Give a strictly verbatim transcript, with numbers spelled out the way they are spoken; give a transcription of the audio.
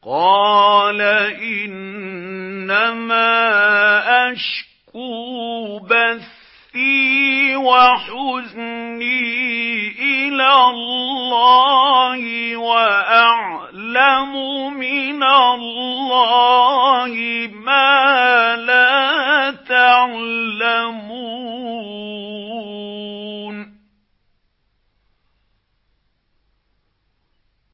قَالَ إِنَّمَا أَشْكُو بَثِّي وَحُزْنِي إِلَى اللَّهِ وَأَعْلَمُ مِنَ اللَّهِ مَا لَا تَعْلَمُونَ.